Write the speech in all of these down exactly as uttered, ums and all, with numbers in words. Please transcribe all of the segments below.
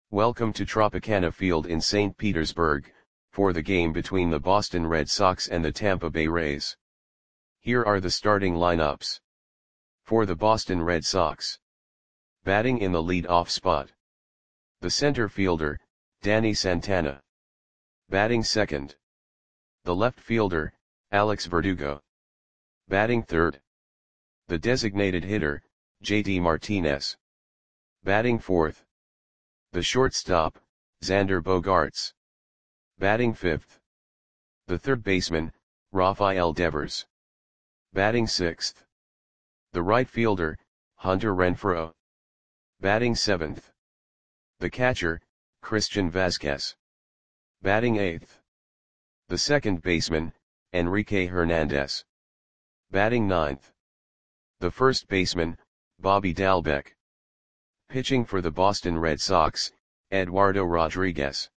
Welcome to Tropicana Field in Saint Petersburg, for the game between the Boston Red Sox and the Tampa Bay Rays. Here are the starting lineups. For the Boston Red Sox. Batting in the lead-off spot. The center fielder, Danny Santana. Batting second. The left fielder, Alex Verdugo. Batting third. The designated hitter, J D Martinez. Batting fourth. The shortstop, Xander Bogaerts. Batting fifth. The third baseman, Rafael Devers. Batting sixth. The right fielder, Hunter Renfroe. Batting seventh. The catcher, Christian Vazquez. Batting eighth. The second baseman, Enrique Hernandez. Batting ninth. The first baseman, Bobby Dalbec. Pitching for the Boston Red Sox, Eduardo Rodriguez.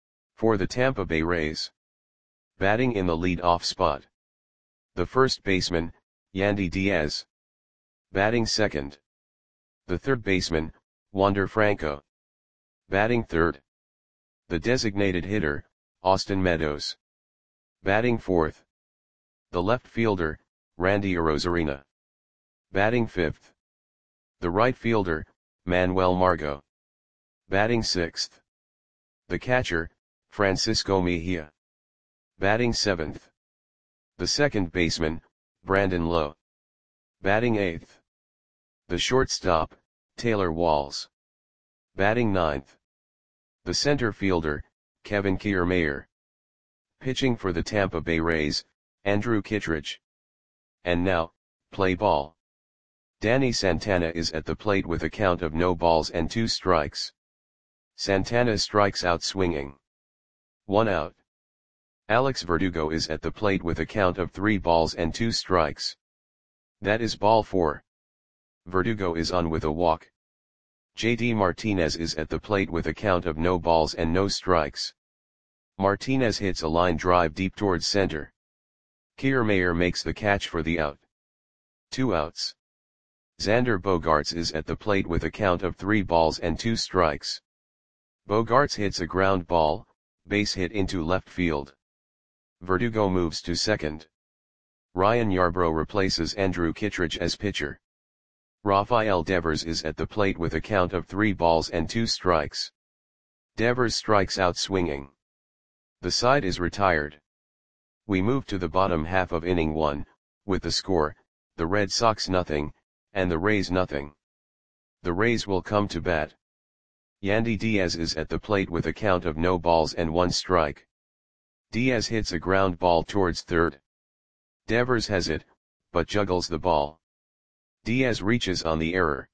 For the Tampa Bay Rays. Batting in the lead-off spot. The first baseman, Yandy Diaz. Batting second. The third baseman, Wander Franco. Batting third. The designated hitter, Austin Meadows. Batting fourth. The left fielder, Randy Arozarena. Batting fifth. The right fielder, Manuel Margot. Batting sixth. The catcher, Francisco Mejia. Batting seventh. The second baseman, Brandon Lowe. Batting eighth. The shortstop, Taylor Walls. Batting ninth. The center fielder, Kevin Kiermaier. Pitching for the Tampa Bay Rays, Andrew Kittredge. And now, play ball. Danny Santana is at the plate with a count of no balls and two strikes. Santana strikes out swinging. One out. Alex Verdugo is at the plate with a count of three balls and two strikes. That is ball four. Verdugo is on with a walk. J D Martinez is at the plate with a count of no balls and no strikes. Martinez hits a line drive deep towards center. Kiermaier makes the catch for the out. Two outs. Xander Bogaerts is at the plate with a count of three balls and two strikes. Bogaerts hits a ground ball, base hit into left field. Verdugo moves to second. Ryan Yarbrough replaces Andrew Kittredge as pitcher. Rafael Devers is at the plate with a count of three balls and two strikes. Devers strikes out swinging. The side is retired. We move to the bottom half of inning one, with the score, the Red Sox nothing, and the Rays nothing. The Rays will come to bat. Yandy Diaz is at the plate with a count of no balls and one strike. Diaz hits a ground ball towards third. Devers has it, but juggles the ball. Diaz reaches on the error.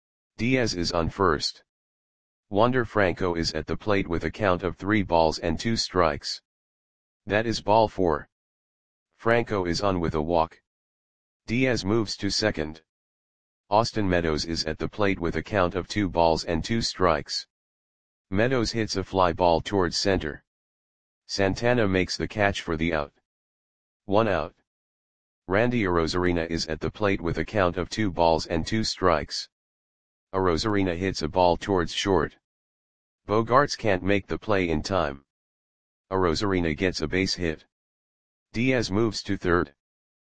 Diaz is on first. Wander Franco is at the plate with a count of three balls and two strikes. That is ball four. Franco is on with a walk. Diaz moves to second. Austin Meadows is at the plate with a count of two balls and two strikes. Meadows hits a fly ball towards center. Santana makes the catch for the out. One out. Randy Arozarena is at the plate with a count of two balls and two strikes. Arozarena hits a ball towards short. Bogaerts can't make the play in time. Arozarena gets a base hit. Diaz moves to third.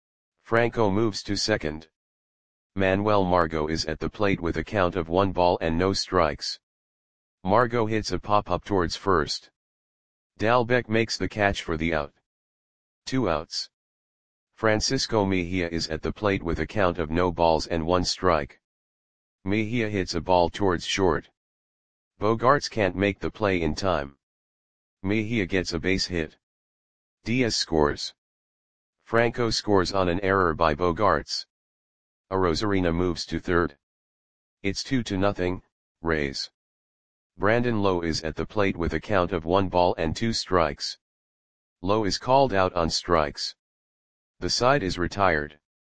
Franco moves to second. Manuel Margot is at the plate with a count of one ball and no strikes. Margot hits a pop-up towards first. Dalbec makes the catch for the out. Two outs. Francisco Mejia is at the plate with a count of no balls and one strike. Mejia hits a ball towards short. Bogaerts can't make the play in time. Mejia gets a base hit. Diaz scores. Franco scores on an error by Bogaerts. Arozarena moves to third. It's two to nothing, Rays. Brandon Lowe is at the plate with a count of one ball and two strikes. Lowe is called out on strikes. The side is retired.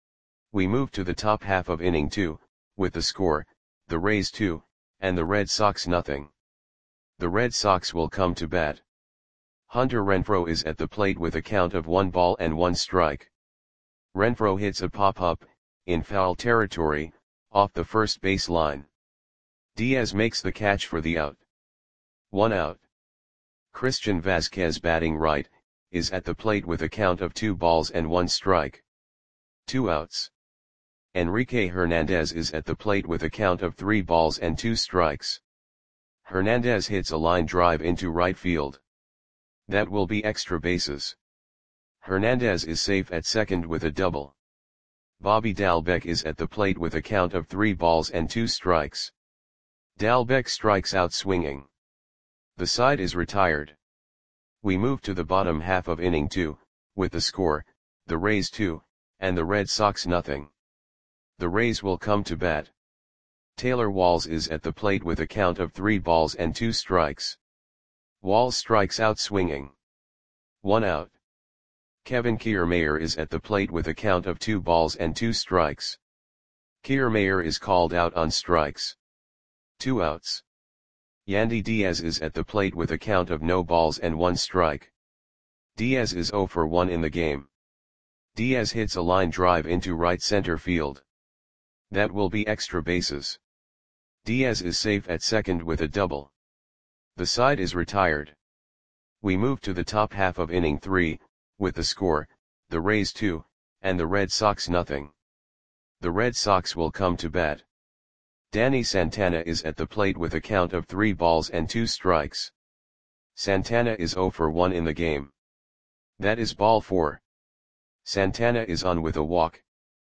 We move to the top half of inning two, with the score, the Rays two, and the Red Sox nothing. The Red Sox will come to bat. Hunter Renfroe is at the plate with a count of one ball and one strike. Renfroe hits a pop-up, in foul territory, off the first base line. Diaz makes the catch for the out. One out. Christian Vazquez batting right, is at the plate with a count of two balls and one strike. Two outs. Enrique Hernandez is at the plate with a count of three balls and two strikes. Hernandez hits a line drive into right field. That will be extra bases. Hernandez is safe at second with a double. Bobby Dalbec is at the plate with a count of three balls and two strikes. Dalbec strikes out swinging. The side is retired. We move to the bottom half of inning two, with the score, the Rays two, and the Red Sox nothing. The Rays will come to bat. Taylor Walls is at the plate with a count of three balls and two strikes. Walls strikes out swinging. One out. Kevin Kiermaier is at the plate with a count of two balls and two strikes. Kiermaier is called out on strikes. Two outs. Yandy Diaz is at the plate with a count of no balls and one strike. Diaz is zero for one in the game. Diaz hits a line drive into right center field. That will be extra bases. Diaz is safe at second with a double. The side is retired. We move to the top half of inning three, with the score, the Rays two, and the Red Sox nothing. The Red Sox will come to bat. Danny Santana is at the plate with a count of three balls and two strikes. Santana is zero for one in the game. That is ball four. Santana is on with a walk.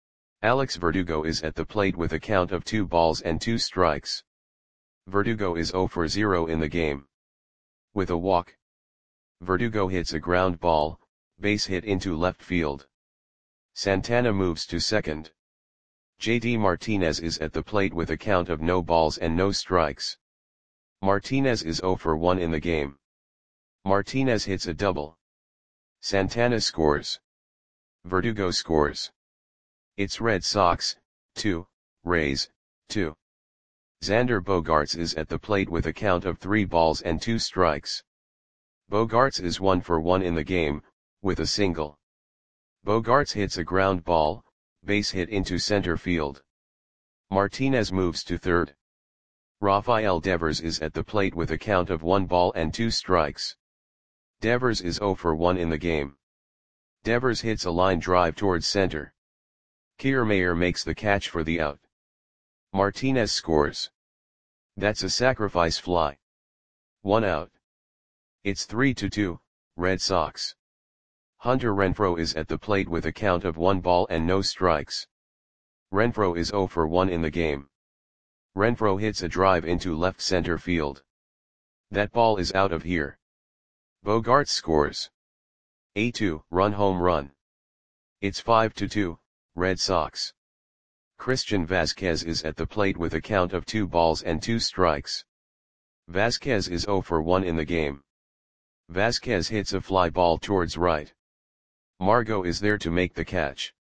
Alex Verdugo is at the plate with a count of two balls and two strikes. Verdugo is zero for zero in the game. With a walk. Verdugo hits a ground ball, base hit into left field. Santana moves to second. J D Martinez is at the plate with a count of no balls and no strikes. Martinez is zero for one in the game. Martinez hits a double. Santana scores. Verdugo scores. It's Red Sox, two, Rays, two. Xander Bogaerts is at the plate with a count of three balls and two strikes. Bogaerts is one for one in the game, with a single. Bogaerts hits a ground ball, base hit into center field. Martinez moves to third. Rafael Devers is at the plate with a count of one ball and two strikes. Devers is zero for one in the game. Devers hits a line drive towards center. Kiermaier makes the catch for the out. Martinez scores. That's a sacrifice fly. One out. It's three to two, Red Sox. Hunter Renfroe is at the plate with a count of one ball and no strikes. Renfroe is zero for one in the game. Renfroe hits a drive into left center field. That ball is out of here. Bogaerts scores. A two run home run. It's five to two, Red Sox. Christian Vazquez is at the plate with a count of two balls and two strikes. Vazquez is zero for one in the game. Vazquez hits a fly ball towards right. Margot is there to make the catch.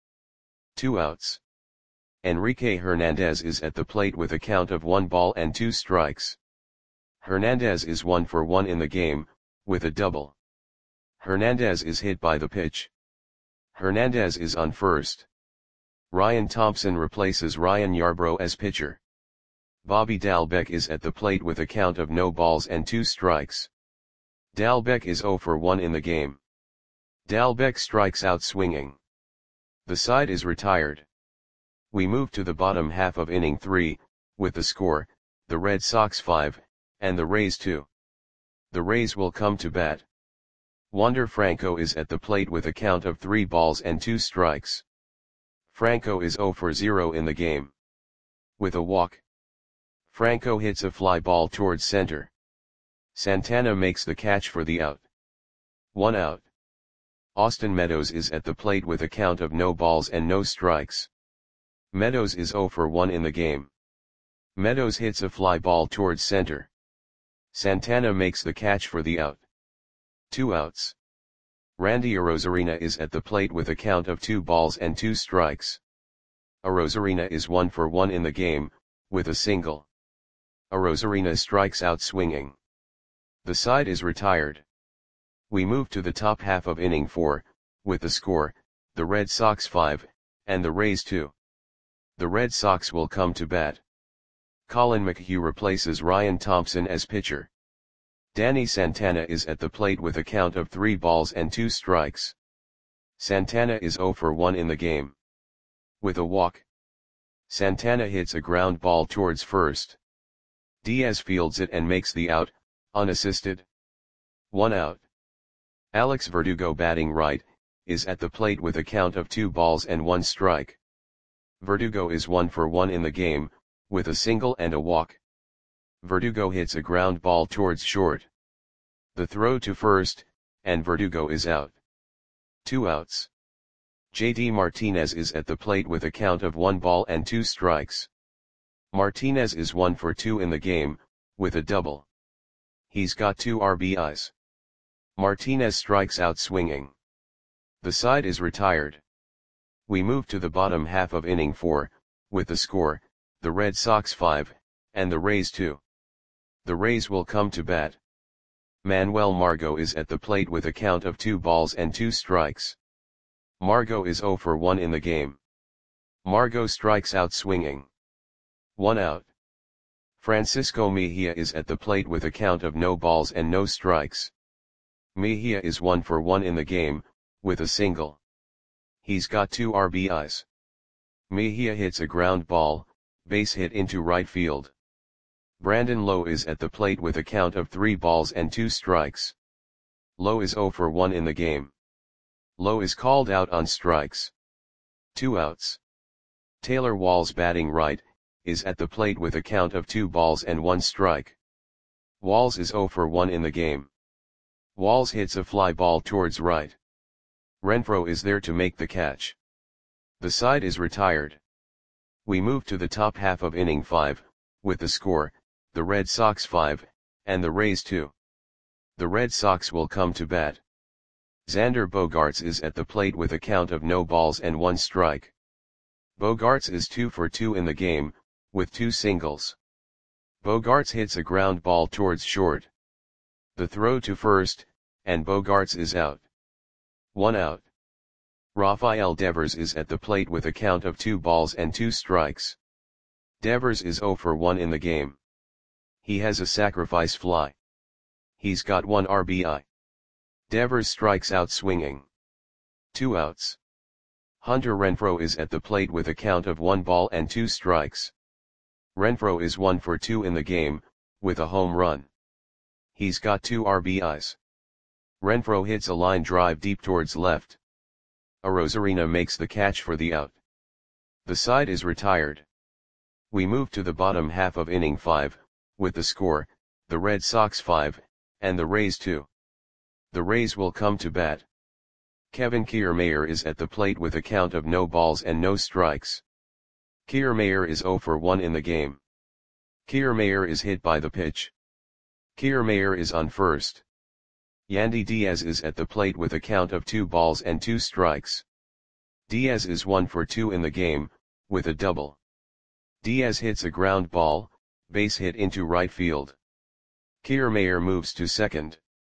Two outs. Enrique Hernandez is at the plate with a count of one ball and two strikes. Hernandez is one for one in the game, with a double. Hernandez is hit by the pitch. Hernandez is on first. Ryan Thompson replaces Ryan Yarbrough as pitcher. Bobby Dalbec is at the plate with a count of no balls and two strikes. Dalbec is zero for one in the game. Dalbec strikes out swinging. The side is retired. We move to the bottom half of inning three, with the score, the Red Sox five, and the Rays two. The Rays will come to bat. Wander Franco is at the plate with a count of three balls and two strikes. Franco is zero for zero in the game. With a walk. Franco hits a fly ball towards center. Santana makes the catch for the out. One out. Austin Meadows is at the plate with a count of no balls and no strikes. Meadows is zero for one in the game. Meadows hits a fly ball towards center. Santana makes the catch for the out. Two outs. Randy Arozarena is at the plate with a count of two balls and two strikes. Arozarena is one for one in the game, with a single. Arozarena strikes out swinging. The side is retired. We move to the top half of inning four, with the score, the Red Sox five, and the Rays two. The Red Sox will come to bat. Colin McHugh replaces Ryan Thompson as pitcher. Danny Santana is at the plate with a count of three balls and two strikes. Santana is zero for one in the game. With a walk, Santana hits a ground ball towards first. Diaz fields it and makes the out, unassisted. One out. Alex Verdugo, batting right, is at the plate with a count of two balls and one strike. Verdugo is one for one in the game, with a single and a walk. Verdugo hits a ground ball towards short. The throw to first, and Verdugo is out. Two outs. J D Martinez is at the plate with a count of one ball and two strikes. Martinez is one for two in the game, with a double. He's got two R B Is. Martinez strikes out swinging. The side is retired. We move to the bottom half of inning four, with the score, the Red Sox five, and the Rays two. The Rays will come to bat. Manuel Margot is at the plate with a count of two balls and two strikes. Margot is zero for one in the game. Margot strikes out swinging. One out. Francisco Mejia is at the plate with a count of no balls and no strikes. Mejia is one for one in the game, with a single. He's got two R B Is. Mejia hits a ground ball, base hit into right field. Brandon Lowe is at the plate with a count of three balls and two strikes. Lowe is zero for one in the game. Lowe is called out on strikes. Two outs. Taylor Walls, batting right, is at the plate with a count of two balls and one strike. Walls is zero for one in the game. Walls hits a fly ball towards right. Renfroe is there to make the catch. The side is retired. We move to the top half of inning five, with the score, the Red Sox five, and the Rays two. The Red Sox will come to bat. Xander Bogaerts is at the plate with a count of no balls and one strike. Bogaerts is two for two in the game, with two singles. Bogaerts hits a ground ball towards short. The throw to first, and Bogaerts is out. One out. Rafael Devers is at the plate with a count of two balls and two strikes. Devers is zero for one in the game. He has a sacrifice fly. He's got one R B I. Devers strikes out swinging. Two outs. Hunter Renfroe is at the plate with a count of one ball and two strikes. Renfroe is one for two in the game, with a home run. He's got two R B Is. Renfroe hits a line drive deep towards left. Arozarena makes the catch for the out. The side is retired. We move to the bottom half of inning five, with the score, the Red Sox five, and the Rays two. The Rays will come to bat. Kevin Kiermaier is at the plate with a count of no balls and no strikes. Kiermaier is zero for one in the game. Kiermaier is hit by the pitch. Kiermaier is on first. Yandy Diaz is at the plate with a count of two balls and two strikes. Diaz is one for two in the game, with a double. Diaz hits a ground ball, base hit into right field. Kiermaier moves to second.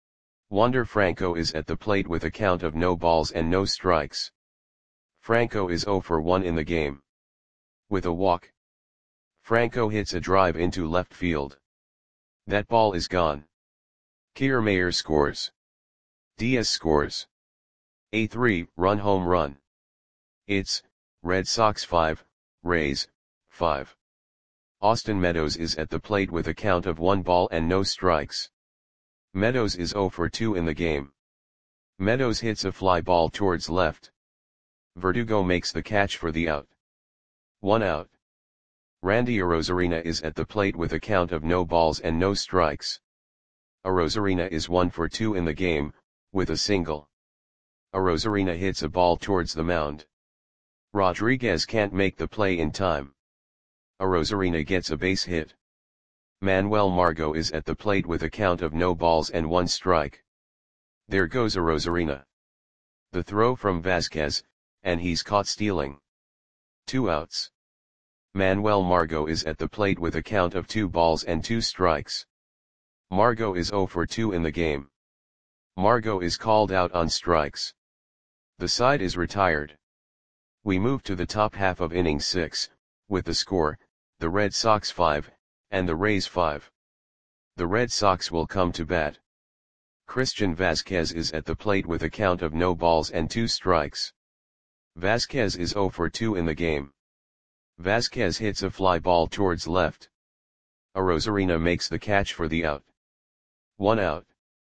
Wander Franco is at the plate with a count of no balls and no strikes. Franco is zero for one in the game. With a walk, Franco hits a drive into left field. That ball is gone. Kiermaier scores. Diaz scores. A three-run home run. It's Red Sox five, Rays five. Austin Meadows is at the plate with a count of one ball and no strikes. Meadows is zero for two in the game. Meadows hits a fly ball towards left. Verdugo makes the catch for the out. One out. Randy Arozarena is at the plate with a count of no balls and no strikes. Arozarena is one for two in the game, with a single. Arozarena hits a ball towards the mound. Rodriguez can't make the play in time. Arozarena gets a base hit. Manuel Margot is at the plate with a count of no balls and one strike. There goes Arozarena. The throw from Vasquez, and he's caught stealing. Two outs. Manuel Margot is at the plate with a count of two balls and two strikes. Margot is zero for two in the game. Margot is called out on strikes. The side is retired. We move to the top half of inning six, with the score, the Red Sox five, and the Rays five. The Red Sox will come to bat. Christian Vazquez is at the plate with a count of no balls and two strikes. Vazquez is zero for two in the game. Vazquez hits a fly ball towards left. Arozarena makes the catch for the out. One out.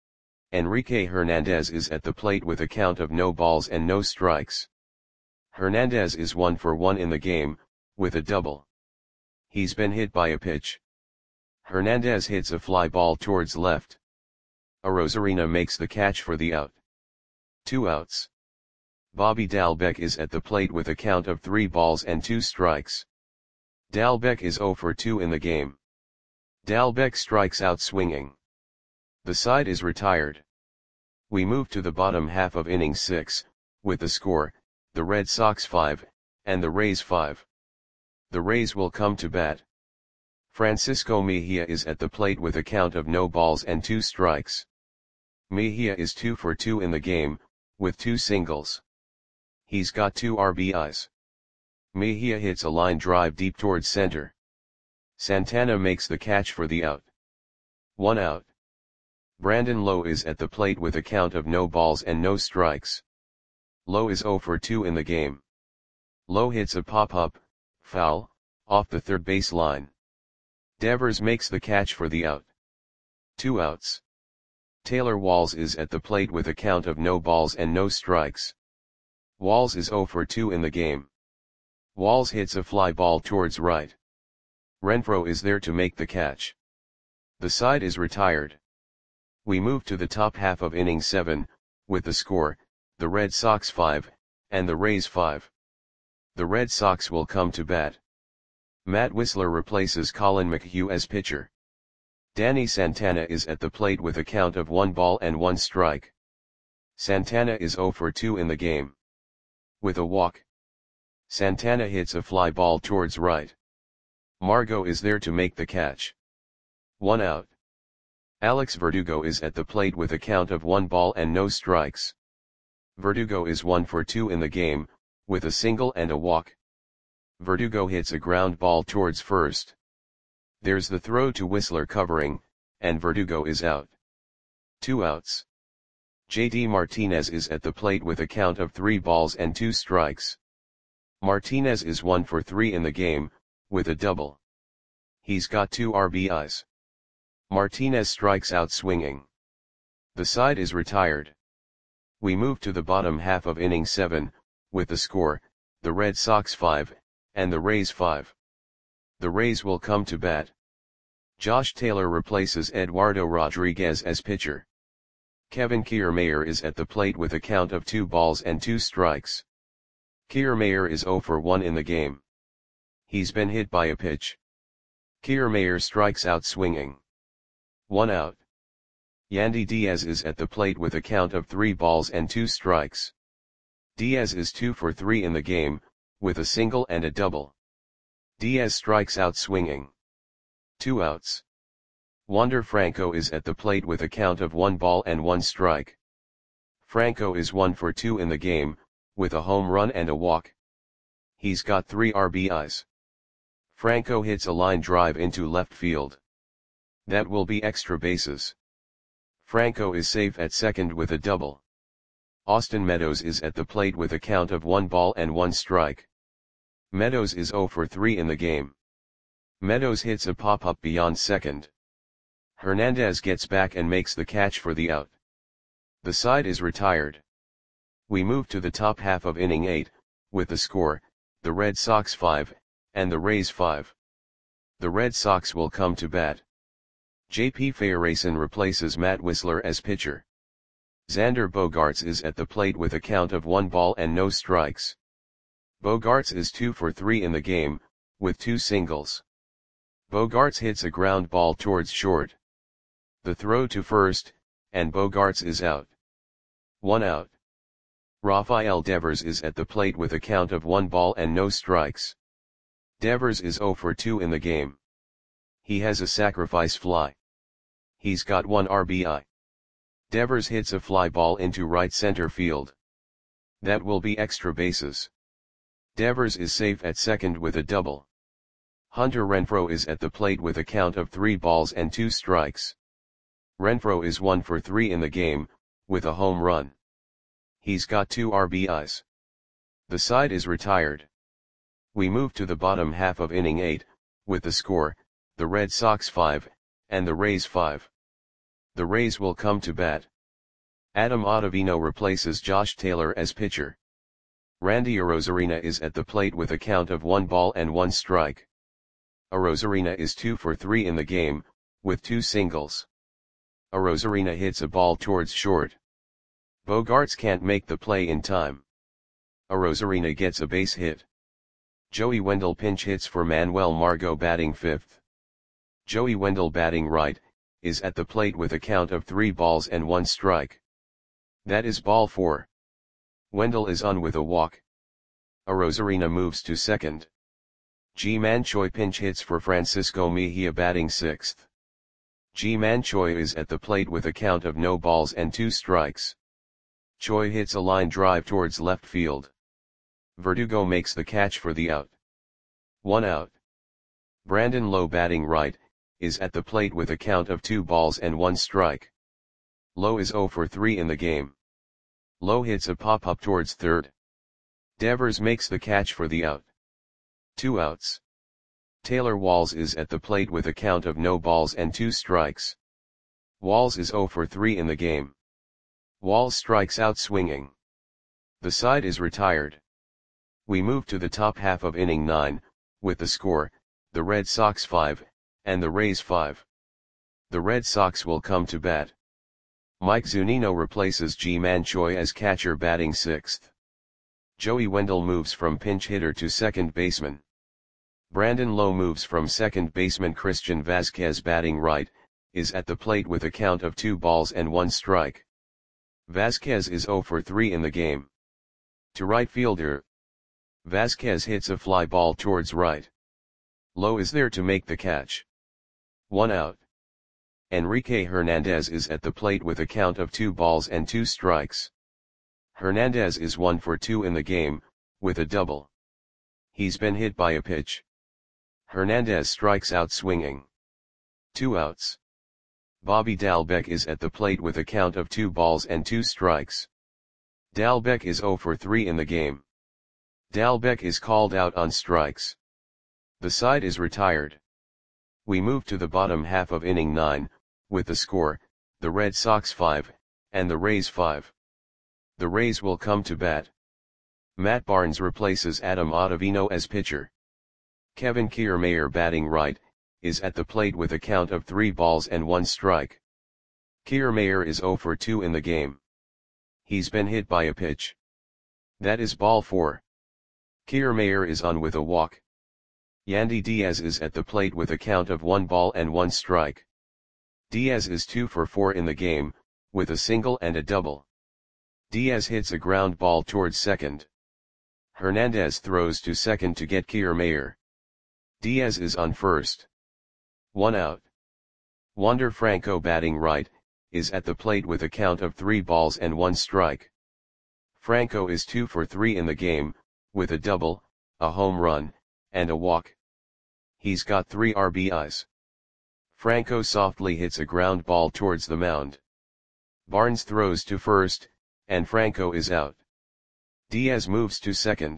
Enrique Hernandez is at the plate with a count of no balls and no strikes. Hernandez is one for one in the game, with a double. He's been hit by a pitch. Hernandez hits a fly ball towards left. Arozarena makes the catch for the out. Two outs. Bobby Dalbec is at the plate with a count of three balls and two strikes. Dalbec is zero for two in the game. Dalbec strikes out swinging. The side is retired. We move to the bottom half of inning six, with the score, the Red Sox five, and the Rays five. The Rays will come to bat. Francisco Mejia is at the plate with a count of no balls and two strikes. Mejia is two for two in the game, with two singles. He's got two R B Is. Mejia hits a line drive deep towards center. Santana makes the catch for the out. One out. Brandon Lowe is at the plate with a count of no balls and no strikes. Lowe is zero for two in the game. Lowe hits a pop-up, foul, off the third base line. Devers makes the catch for the out. Two outs. Taylor Walls is at the plate with a count of no balls and no strikes. Walls is zero for two in the game. Walls hits a fly ball towards right. Renfroe is there to make the catch. The side is retired. We move to the top half of inning seven, with the score, the Red Sox five, and the Rays five. The Red Sox will come to bat. Matt Wisler replaces Colin McHugh as pitcher. Danny Santana is at the plate with a count of one ball and one strike. Santana is zero for two in the game. With a walk. Santana hits a fly ball towards right. Margot is there to make the catch. One out. Alex Verdugo is at the plate with a count of one ball and no strikes. Verdugo is one for two in the game, with a single and a walk. Verdugo hits a ground ball towards first. There's the throw to Wisler covering, and Verdugo is out. Two outs. J D Martinez is at the plate with a count of three balls and two strikes. Martinez is one for three in the game, with a double. He's got two R B Is. Martinez strikes out swinging. The side is retired. We move to the bottom half of inning seven, with the score, the Red Sox five, and the Rays five. The Rays will come to bat. Josh Taylor replaces Eduardo Rodriguez as pitcher. Kevin Kiermaier is at the plate with a count of two balls and two strikes. Kiermaier is zero for one in the game. He's been hit by a pitch. Kiermaier strikes out swinging. One out. Yandy Diaz is at the plate with a count of three balls and two strikes. Diaz is two for three in the game, with a single and a double. Diaz strikes out swinging. Two outs. Wander Franco is at the plate with a count of one ball and one strike. Franco is one for two in the game, with a home run and a walk. He's got three R B Is. Franco hits a line drive into left field. That will be extra bases. Franco is safe at second with a double. Austin Meadows is at the plate with a count of one ball and one strike. Meadows is zero for three in the game. Meadows hits a pop-up beyond second. Hernandez gets back and makes the catch for the out. The side is retired. We move to the top half of inning eight, with the score, the Red Sox five, and the Rays five. The Red Sox will come to bat. J P Feyereisen replaces Matt Wisler as pitcher. Xander Bogaerts is at the plate with a count of one ball and no strikes. Bogaerts is two for three in the game, with two singles. Bogaerts hits a ground ball towards short. The throw to first, and Bogaerts is out. One out. Rafael Devers is at the plate with a count of one ball and no strikes. Devers is zero for two in the game. He has a sacrifice fly. He's got one R B I. Devers hits a fly ball into right center field. That will be extra bases. Devers is safe at second with a double. Hunter Renfroe is at the plate with a count of three balls and two strikes. Renfroe is one for three in the game, with a home run. He's got two R B Is. The side is retired. We move to the bottom half of inning eight, with the score, the Red Sox five, and the Rays five. The Rays will come to bat. Adam Ottavino replaces Josh Taylor as pitcher. Randy Arozarena is at the plate with a count of one ball and one strike. Arozarena is two for three in the game, with two singles. Arozarena hits a ball towards short. Bogaerts can't make the play in time. Arozarena gets a base hit. Joey Wendle pinch hits for Manuel Margot batting fifth. Joey Wendle batting right, is at the plate with a count of three balls and one strike. That is ball four. Wendle is on with a walk. Arozarena moves to second. Ji-Man Choi pinch hits for Francisco Mejia batting sixth. Ji-Man Choi is at the plate with a count of no balls and two strikes. Choi hits a line drive towards left field. Verdugo makes the catch for the out. One out. Brandon Lowe batting right, is at the plate with a count of two balls and one strike. Lowe is zero for three in the game. Lowe hits a pop-up towards third. Devers makes the catch for the out. Two outs. Taylor Walls is at the plate with a count of no balls and two strikes. Walls is zero for three in the game. Walls strikes out swinging. The side is retired. We move to the top half of inning nine, with the score, the Red Sox five, and the Rays five. The Red Sox will come to bat. Mike Zunino replaces Ji-Man Choi as catcher batting sixth. Joey Wendle moves from pinch hitter to second baseman. Brandon Lowe moves from second baseman. Christian Vazquez batting right, is at the plate with a count of two balls and one strike. Vazquez is zero for three in the game. To right fielder. Vazquez hits a fly ball towards right. Lowe is there to make the catch. One out. Enrique Hernandez is at the plate with a count of two balls and two strikes. Hernandez is one for two in the game, with a double. He's been hit by a pitch. Hernandez strikes out swinging. Two outs. Bobby Dalbec is at the plate with a count of two balls and two strikes. Dalbec is zero for three in the game. Dalbec is called out on strikes. The side is retired. We move to the bottom half of inning nine, with the score, the Red Sox five, and the Rays five. The Rays will come to bat. Matt Barnes replaces Adam Ottavino as pitcher. Kevin Kiermaier batting right, is at the plate with a count of three balls and one strike. Kiermaier is zero for two in the game. He's been hit by a pitch. That is ball four. Kiermaier is on with a walk. Yandy Diaz is at the plate with a count of one ball and one strike. Diaz is two for four in the game, with a single and a double. Diaz hits a ground ball towards second. Hernandez throws to second to get Kiermaier. Diaz is on first. One out. Wander Franco batting right, is at the plate with a count of three balls and one strike. Franco is two for three in the game, with a double, a home run, and a walk. He's got three R B Is. Franco softly hits a ground ball towards the mound. Barnes throws to first, and Franco is out. Diaz moves to second.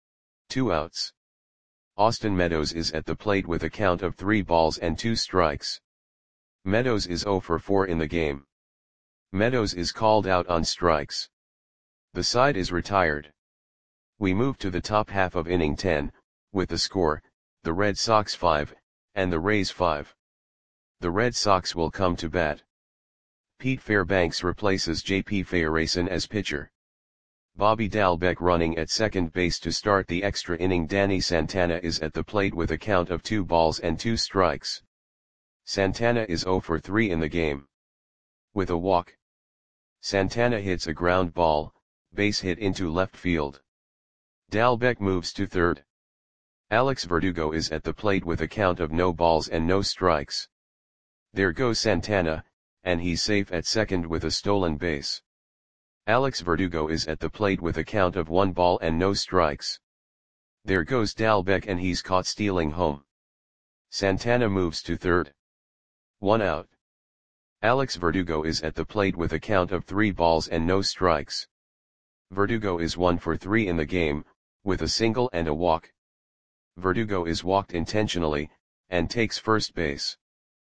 Two outs. Austin Meadows is at the plate with a count of three balls and two strikes. Meadows is zero for four in the game. Meadows is called out on strikes. The side is retired. We move to the top half of inning ten, with the score, the Red Sox five, and the Rays five. The Red Sox will come to bat. Pete Fairbanks replaces J P Fayerason as pitcher. Bobby Dalbec running at second base to start the extra inning. Danny Santana is at the plate with a count of two balls and two strikes. Santana is zero for three in the game. With a walk. Santana hits a ground ball, base hit into left field. Dalbec moves to third. Alex Verdugo is at the plate with a count of no balls and no strikes. There goes Santana, and he's safe at second with a stolen base. Alex Verdugo is at the plate with a count of one ball and no strikes. There goes Dalbec and he's caught stealing home. Santana moves to third. One out. Alex Verdugo is at the plate with a count of three balls and no strikes. Verdugo is one for three in the game, with a single and a walk. Verdugo is walked intentionally, and takes first base.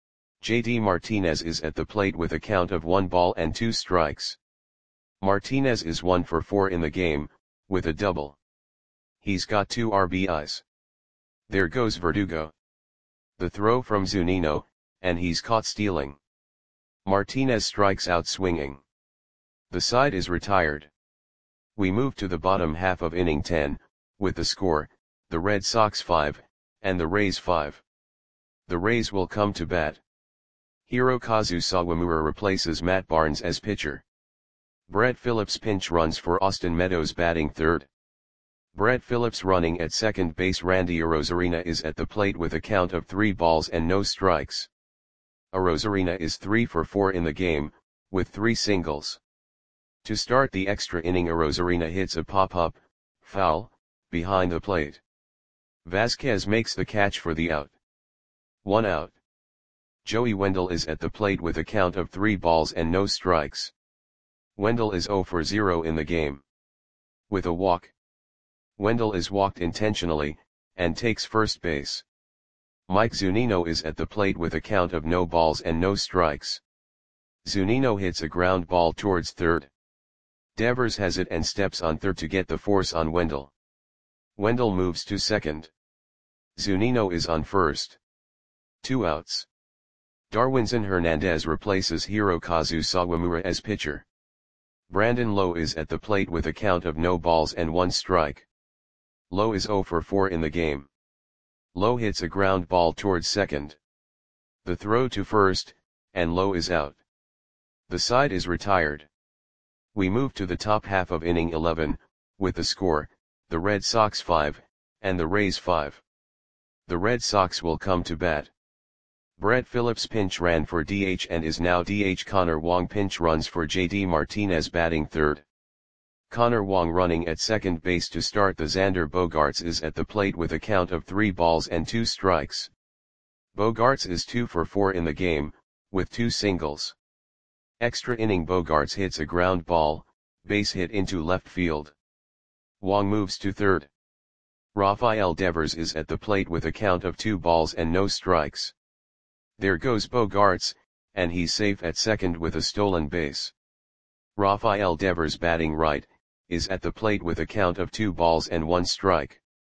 J D Martinez is at the plate with a count of one ball and two strikes. Martinez is one for four in the game, with a double. He's got two R B Is. There goes Verdugo. The throw from Zunino, and he's caught stealing. Martinez strikes out swinging. The side is retired. We move to the bottom half of inning ten, with the score, the Red Sox five, and the Rays five. The Rays will come to bat. Hirokazu Sawamura replaces Matt Barnes as pitcher. Brett Phillips pinch runs for Austin Meadows batting third. Brett Phillips running at second base. Randy Arozarena is at the plate with a count of three balls and no strikes. Arozarena is three for four in the game, with three singles. To start the extra inning, Arozarena hits a pop-up, foul, behind the plate. Vasquez makes the catch for the out. One out. Joey Wendell is at the plate with a count of three balls and no strikes. Wendell is zero for zero in the game. With a walk. Wendell is walked intentionally, and takes first base. Mike Zunino is at the plate with a count of no balls and no strikes. Zunino hits a ground ball towards third. Devers has it and steps on third to get the force on Wendell. Wendell moves to second. Zunino is on first. Two outs. Darwinzon Hernandez replaces Hirokazu Sawamura as pitcher. Brandon Lowe is at the plate with a count of no balls and one strike. Lowe is zero for four in the game. Lowe hits a ground ball towards second. The throw to first, and Lowe is out. The side is retired. We move to the top half of inning eleven, with the score, the Red Sox five, and the Rays five. The Red Sox will come to bat. Brett Phillips pinch ran for D H and is now D H. Connor Wong pinch runs for J D Martinez batting third. Connor Wong running at second base to start. The Xander Bogaerts is at the plate with a count of three balls and two strikes. Bogaerts is two for four in the game, with two singles. Extra inning, Bogaerts hits a ground ball, base hit into left field. Wong moves to third. Rafael Devers is at the plate with a count of two balls and no strikes. There goes Bogaerts, and he's safe at second with a stolen base. Rafael Devers batting right, is at the plate with a count of two balls and one strike.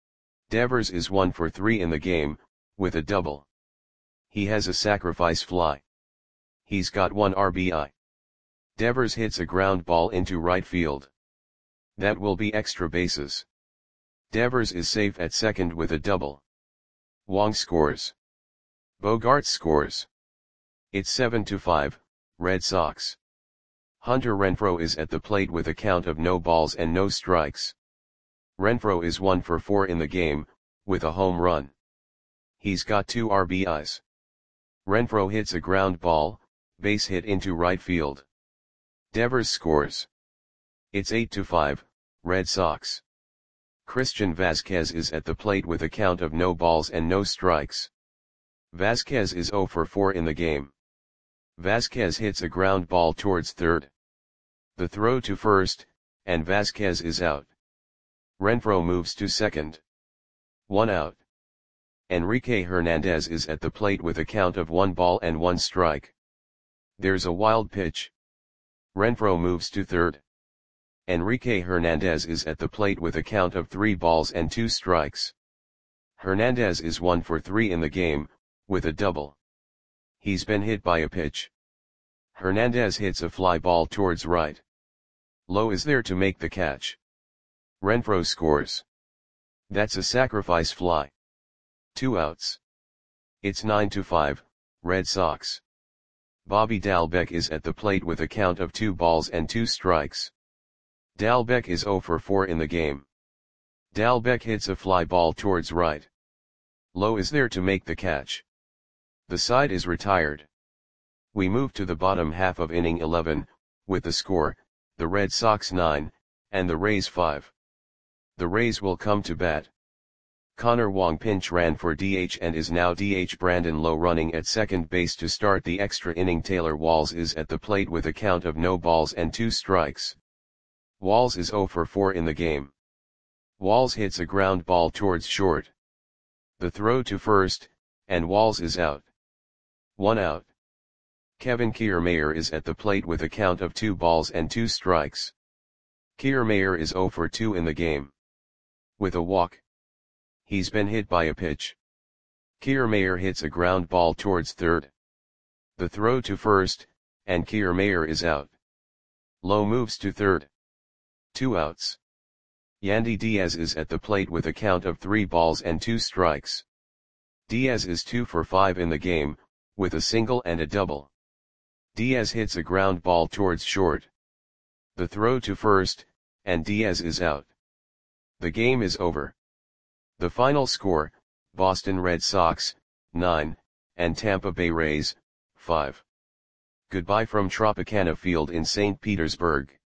Devers is one for three in the game, with a double. He has a sacrifice fly. He's got one R B I. Devers hits a ground ball into right field. That will be extra bases. Devers is safe at second with a double. Wong scores. Bogaerts scores. It's seven to five, Red Sox. Hunter Renfroe is at the plate with a count of no balls and no strikes. Renfroe is one for four in the game, with a home run. He's got two R B Is. Renfroe hits a ground ball, base hit into right field. Devers scores. It's eight to five, Red Sox. Christian Vasquez is at the plate with a count of no balls and no strikes. Vasquez is zero for four in the game. Vasquez hits a ground ball towards third. The throw to first, and Vasquez is out. Renfroe moves to second. One out. Enrique Hernandez is at the plate with a count of one ball and one strike. There's a wild pitch. Renfroe moves to third. Enrique Hernandez is at the plate with a count of three balls and two strikes. Hernandez is one for three in the game, with a double. He's been hit by a pitch. Hernandez hits a fly ball towards right. Lowe is there to make the catch. Renfroe scores. That's a sacrifice fly. Two outs. It's nine to five, Red Sox. Bobby Dalbec is at the plate with a count of two balls and two strikes. Dalbec is zero for four in the game. Dalbec hits a fly ball towards right. Lowe is there to make the catch. The side is retired. We move to the bottom half of inning eleven, with the score, the Red Sox nine, and the Rays five. The Rays will come to bat. Connor Wong pinch ran for D H and is now D H. Brandon Lowe running at second base to start the extra inning. Taylor Walls is at the plate with a count of no balls and two strikes. Walls is zero for four in the game. Walls hits a ground ball towards short. The throw to first, and Walls is out. One out. Kevin Kiermaier is at the plate with a count of two balls and two strikes. Kiermaier is zero for two in the game. With a walk. He's been hit by a pitch. Kiermaier hits a ground ball towards third. The throw to first, and Kiermaier is out. Lowe moves to third. Two outs. Yandy Diaz is at the plate with a count of three balls and two strikes. Diaz is two for five in the game, with a single and a double. Diaz hits a ground ball towards short. The throw to first, and Diaz is out. The game is over. The final score, Boston Red Sox, nine, and Tampa Bay Rays, five. Goodbye from Tropicana Field in Saint Petersburg.